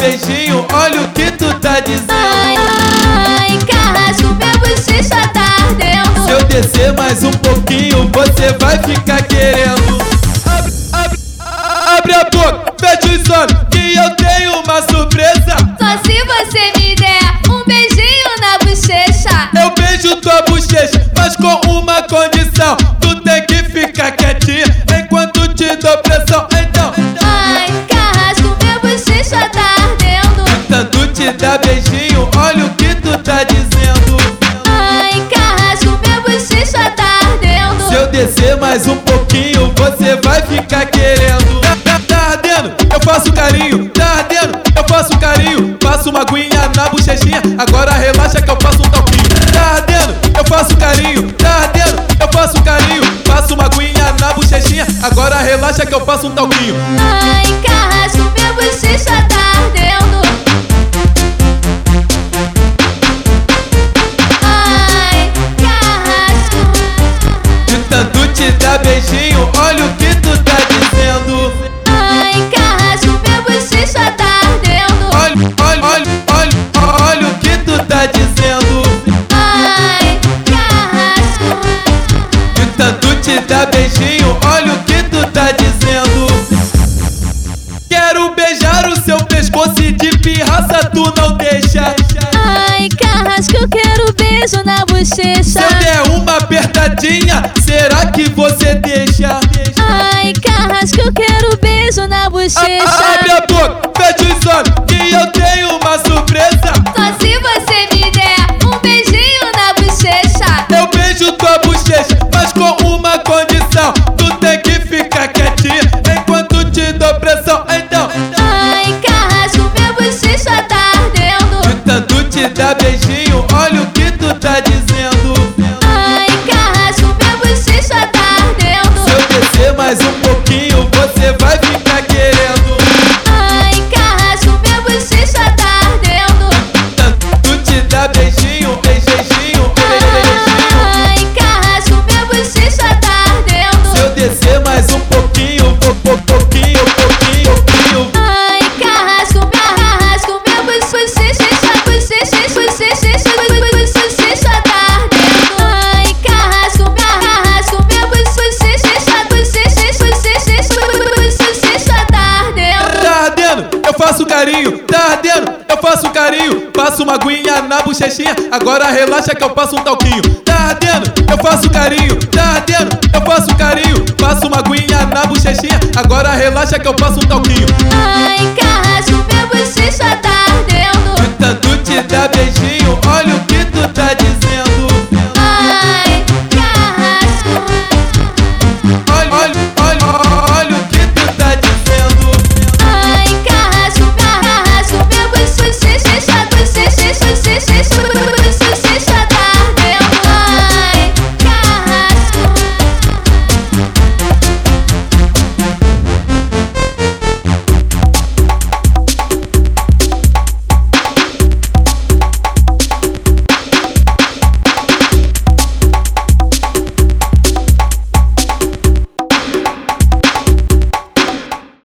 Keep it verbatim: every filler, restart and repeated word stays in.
beijinho, olha o que tu tá dizendo. Ai, ai, carrasco, minha bochecha tá ardendo. Se eu descer mais um pouquinho, você vai ficar querendo. Abre, abre, abre a boca, fecha os olhos, que eu tenho uma surpresa. Só se você me der um beijinho na bochecha. Eu beijo tua bochecha, mas com uma condição: tu tem que ficar quietinha enquanto te dou pressão. Então, Ai, carrasco, minha bochecha tá ardendo. tanto te dá beijinho, olha o que tu tá dizendo. Ai, carrasco, minha bochecha tá ardendo. Se eu descer mais um pouquinho, você vai ficar querendo. Tá, tá, tá ardendo, eu faço carinho. Tá ardendo, eu faço carinho. Passo uma aguinha na bochechinha, agora relaxa que eu faço um toquinho. Tá ardendo, eu faço carinho. Tá ardendo, eu faço carinho. Passo uma aguinha na bochechinha, agora relaxa que eu faço um toquinho. Ai, carrasco, minha bochecha tá ardendo. Ai, carrasco. De tanto te dar beijinho, olha o que tu tá dizendo. Ai, carrasco, minha bochecha tá ardendo. Olha, olha, olha, olha, olha o que tu tá dizendo. Ai, carrasco. De tanto te dar beijinho, olha o que tu tá dizendo. Quero beijar o seu pescoço e de pirraça tu não deixa. Ai, carrasco, eu quero beijo na bochecha. Se eu der uma apertadinha, será que você deixa? Ai, carrasco, eu quero beijo na bochecha. Abre a boca, fecha os olhos, que eu tenho uma surpresa. Só se você me der um beijinho na bochecha. Eu beijo tua bochecha, mas com uma condição: tu tem que ficar quietinha enquanto te dou pressão. Então, Ai, carrasco, minha bochecha tá ardendo. de tanto te dar beijinho, olha o que tu tá dizendo. Ai, carrasco, minha bochecha tá ardendo. Se eu descer mais um pouquinho, você vai ficar querendo. Ai, carrasco, minha bochecha tá ardendo. Tanto te dar beijinho, beijinho, beijinho. Ai, carrasco, minha bochecha tá ardendo. Se eu descer mais um pouquinho, po- po- pouquinho, pouquinho, pouquinho. Ai, carrasco, minha carrasco, minha bochecha, bochecha, bochecha, bochecha, bochecha tá ardendo. Ai, carrasco, minha carrasco, minha bochecha, bochecha, bochecha, bochecha tá ardendo. Tá ardendo, eu faço carinho. Tá ardendo, eu faço carinho. Passo uma aguinha na bochechinha, agora relaxa que eu passo um talquinho. Tá ardendo, eu faço carinho. Tá ardendo, eu faço carinho. Passo uma aguinha na bochechinha, agora relaxa que eu passo um talquinho. Ai, carrasco, minha bochecha tá ardendo. De tanto te dar beijinho, olha o